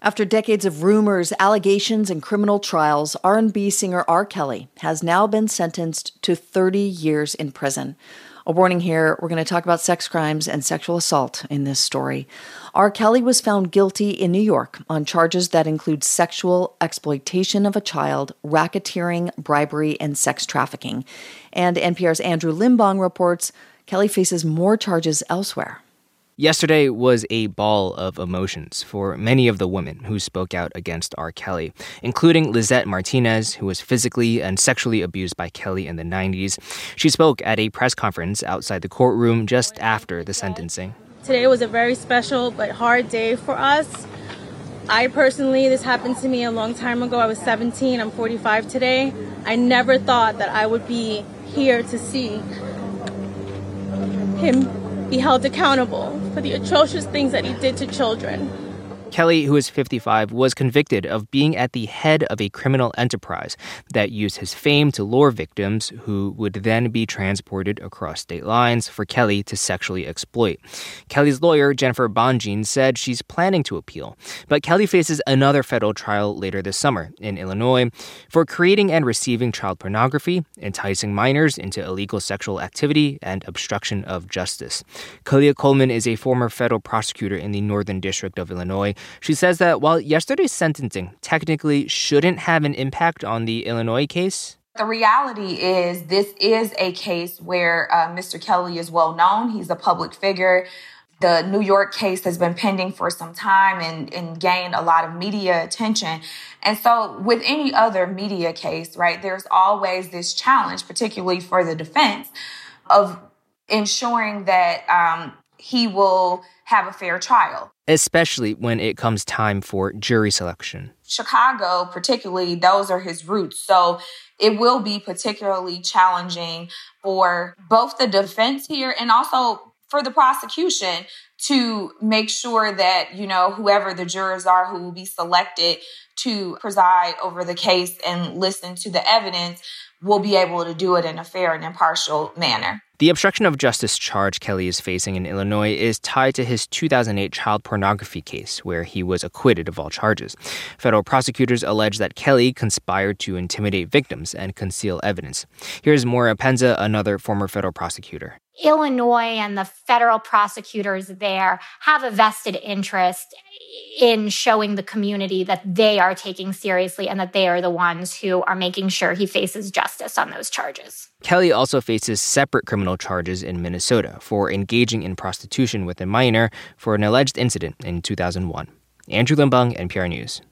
After decades of rumors, allegations, and criminal trials, R&B singer R. Kelly has now been sentenced to 30 years in prison. A warning here, we're going to talk about sex crimes and sexual assault in this story. R. Kelly was found guilty in New York on charges that include sexual exploitation of a child, racketeering, bribery, and sex trafficking. And NPR's Andrew Limbong reports Kelly faces more charges elsewhere. Yesterday was a ball of emotions for many of the women who spoke out against R. Kelly, including Lizette Martinez, who was physically and sexually abused by Kelly in the 90s. She spoke at a press conference outside the courtroom just after the sentencing. Today was a very special but hard day for us. This happened to me a long time ago. I was 17, I'm 45 today. I never thought that I would be here to see him be held accountable for the atrocious things that he did to children. Kelly, who is 55, was convicted of being at the head of a criminal enterprise that used his fame to lure victims who would then be transported across state lines for Kelly to sexually exploit. Kelly's lawyer, Jennifer Bonjean, said she's planning to appeal, but Kelly faces another federal trial later this summer in Illinois for creating and receiving child pornography, enticing minors into illegal sexual activity, and obstruction of justice. Kalia Coleman is a former federal prosecutor in the Northern District of Illinois. She says that while yesterday's sentencing technically shouldn't have an impact on the Illinois case, the reality is this is a case where Mr. Kelly is well known. He's a public figure. The New York case has been pending for some time and gained a lot of media attention. And so with any other media case, right, there's always this challenge, particularly for the defense, of ensuring that he will have a fair trial. Especially when it comes time for jury selection. Chicago, particularly, those are his roots. So it will be particularly challenging for both the defense here and also for the prosecution to make sure that, whoever the jurors are who will be selected to preside over the case and listen to the evidence will be able to do it in a fair and impartial manner. The obstruction of justice charge Kelly is facing in Illinois is tied to his 2008 child pornography case, where he was acquitted of all charges. Federal prosecutors allege that Kelly conspired to intimidate victims and conceal evidence. Here's Maura Penza, another former federal prosecutor. Illinois and the federal prosecutors there have a vested interest in showing the community that they are taking seriously and that they are the ones who are making sure he faces justice on those charges. Kelly also faces separate criminal charges in Minnesota for engaging in prostitution with a minor for an alleged incident in 2001. Andrew Limbong, NPR News.